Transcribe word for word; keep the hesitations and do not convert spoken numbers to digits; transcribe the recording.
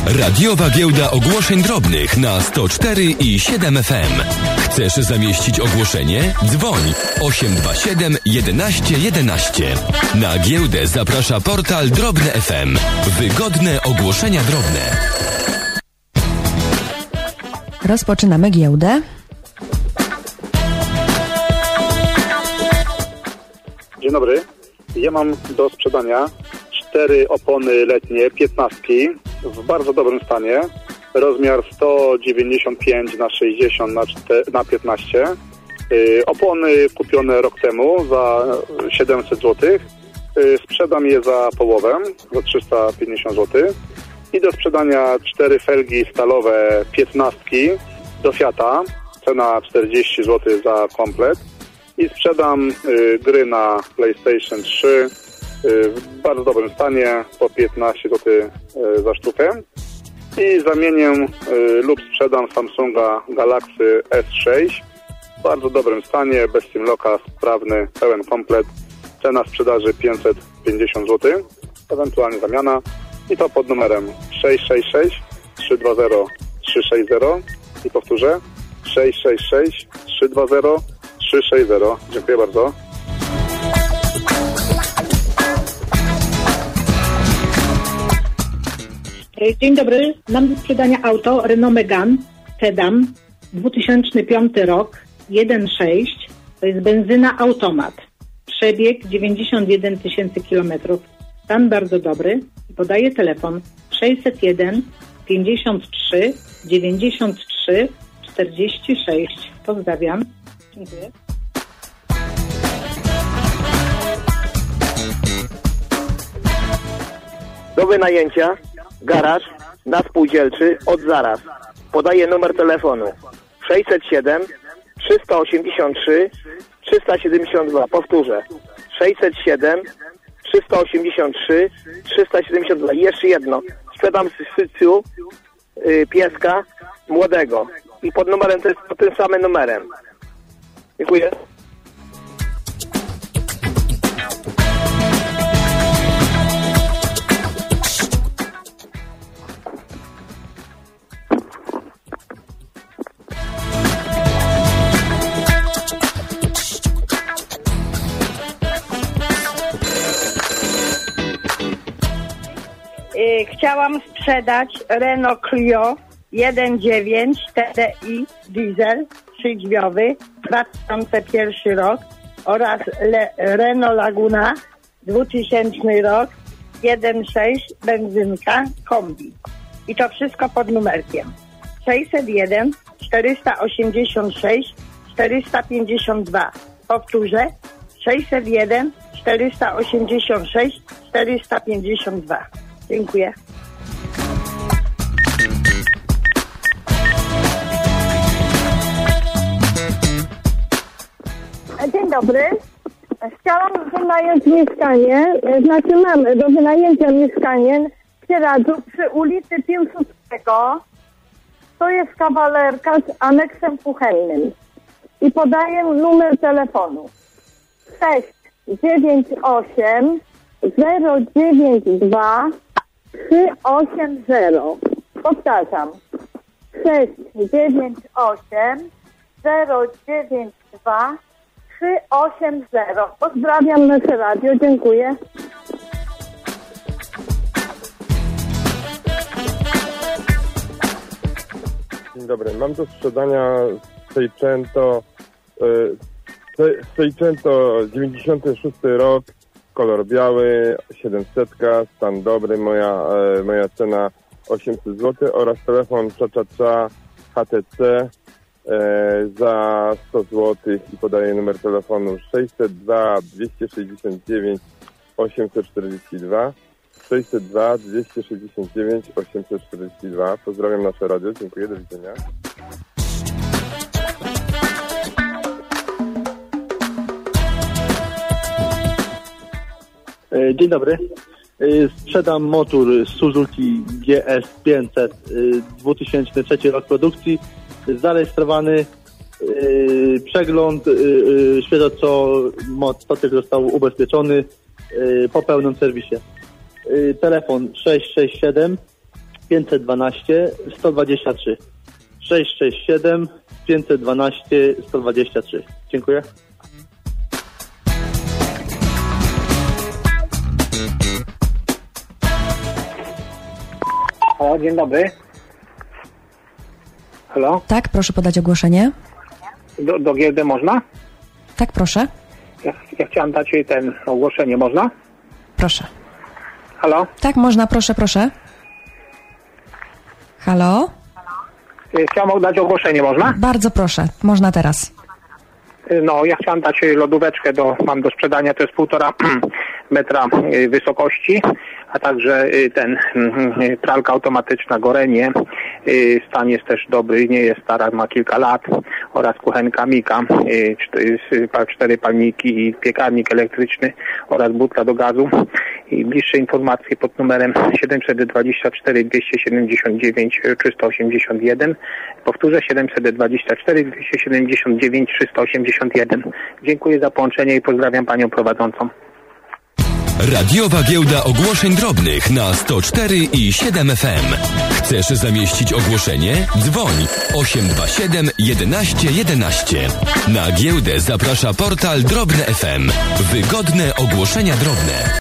Radiowa Giełda Ogłoszeń Drobnych na sto cztery i siedem F M. Chcesz zamieścić ogłoszenie? Dzwoń osiem dwa siedem jedenaście jedenaście. Na giełdę zaprasza portal Drobne F M. Wygodne ogłoszenia drobne. Rozpoczynamy giełdę. Dzień dobry. Ja mam do sprzedania cztery opony letnie, piętnastki w bardzo dobrym stanie. Rozmiar sto dziewięćdziesiąt pięć na sześćdziesiąt na piętnaście. Yy, opony kupione rok temu za siedemset złotych. Yy, sprzedam je za połowę, za trzysta pięćdziesiąt złotych. I do sprzedania cztery felgi stalowe, piętnastki do Fiata. Cena czterdzieści złotych za komplet. I sprzedam y, gry na PlayStation trzy y, w bardzo dobrym stanie, po piętnaście złotych y, za sztukę. I zamienię y, lub sprzedam Samsunga Galaxy S sześć w bardzo dobrym stanie, bez Simlocka, sprawny, pełen komplet. Cena sprzedaży pięćset pięćdziesiąt złotych, ewentualnie zamiana. I to pod numerem sześć sześć sześć trzy dwa zero trzy sześć zero. I powtórzę sześć sześć sześć trzy dwa zero trzy sześć zero. Dziękuję bardzo. Dzień dobry. Mam do sprzedania auto Renault Megane Sedan, dwa tysiące piąty rok, jeden sześć. To jest benzyna automat. Przebieg dziewięćdziesiąt jeden tysięcy kilometrów. Stan bardzo dobry. Podaję telefon sześćset jeden pięćdziesiąt trzy dziewięćdziesiąt trzy czterdzieści sześć. Pozdrawiam. Dziękuję. Do wynajęcia garaż na Spółdzielczy od zaraz. Podaję numer telefonu sześćset siedem trzysta osiemdziesiąt trzy trzysta siedemdziesiąt dwa. Powtórzę sześćset siedem trzysta osiemdziesiąt trzy trzysta siedemdziesiąt dwa. Jeszcze jedno. Sprzedam sycu yy, pieska młodego. I pod numerem to jest pod tym samym numerem. Dziękuję. Chciałam sprzedać Renault Clio jeden dziewięć T D I diesel trzydrzwiowy dwa tysiące pierwszy rok oraz Le- Renault Laguna dwutysięczny rok jeden sześć benzynka kombi. I to wszystko pod numerkiem sześćset jeden czterysta osiemdziesiąt sześć czterysta pięćdziesiąt dwa. Powtórzę sześćset jeden czterysta osiemdziesiąt sześć czterysta pięćdziesiąt dwa. Dziękuję. Dzień dobry. Chciałam wynająć mieszkanie, znaczy mam do wynajęcia mieszkanie w Sieradzu przy ulicy Piłsudskiego. To jest kawalerka z aneksem kuchennym. I podaję numer telefonu sześć dziewięć osiem zero dziewięć dwa trzy osiem zero. Powtarzam sześć dziewięć osiem zero dziewięć dwa trzy osiem zero. Pozdrawiam nasze radio, dziękuję. Dzień dobry, mam do sprzedania Seicento yy, Seicento dziewięćdziesiąty szósty rok, kolor biały, siedemset, stan dobry, moja, yy, moja cena osiemset złotych oraz telefon cza cza cza H T C yy, za sto złotych i podaję numer telefonu sześćset dwa dwieście sześćdziesiąt dziewięć osiemset czterdzieści dwa sześćset dwa dwieście sześćdziesiąt dziewięć osiemset czterdzieści dwa. Pozdrawiam nasze radio, dziękuję, do widzenia. Dzień dobry. Sprzedam motor Suzuki G S pięćset, dwa tysiące trzeci rok produkcji, zarejestrowany, przegląd, świeżo co motocykel został ubezpieczony po pełnym serwisie. Telefon sześć sześć siedem pięćset dwanaście sto dwadzieścia trzy. sześć sześć siedem pięćset dwanaście sto dwadzieścia trzy. Dziękuję. O, dzień dobry. Halo? Tak, proszę podać ogłoszenie. Do, do giełdy można? Tak, proszę. Ja, ja chciałem dać jej ten ogłoszenie, można? Proszę. Halo? Tak, można, proszę, proszę. Halo? Chciałem oddać ogłoszenie, można? Bardzo proszę, można teraz. No, ja chciałem dać lodóweczkę, do, mam do sprzedania, to jest półtora metra wysokości, a także ten pralka automatyczna Gorenie. Stan jest też dobry, nie jest stara, ma kilka lat, oraz kuchenka Mika, cztery palniki i piekarnik elektryczny oraz butka do gazu. I bliższe informacje pod numerem siedemset dwadzieścia cztery dwieście siedemdziesiąt dziewięć trzysta osiemdziesiąt jeden. Powtórzę, siedemset dwadzieścia cztery dwieście siedemdziesiąt dziewięć trzysta osiemdziesiąt jeden. Dziękuję za połączenie i pozdrawiam panią prowadzącą. Radiowa giełda ogłoszeń drobnych na sto cztery i siedem F M. Chcesz zamieścić ogłoszenie? Dzwoń osiem dwa siedem jedenaście jedenaście. Na giełdę zaprasza portal Drobne F M. Wygodne ogłoszenia drobne.